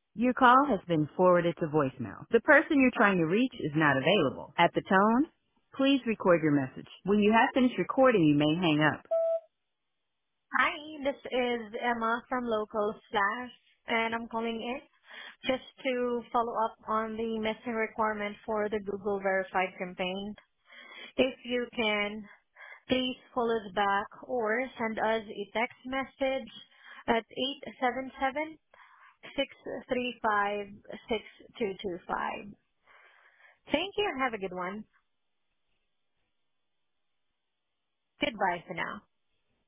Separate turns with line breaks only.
Your call has been forwarded to voicemail. The person you're trying to reach is not available. At the tone, please record your message. When you have finished recording, you may hang up.
Hi, this is Emma from Local Slash, and I'm calling in just to follow up on the missing requirement for the Google Verified campaign. If you can, please call us back or send us a text message at 877-635-6225. Thank you and have a good one. Goodbye for now.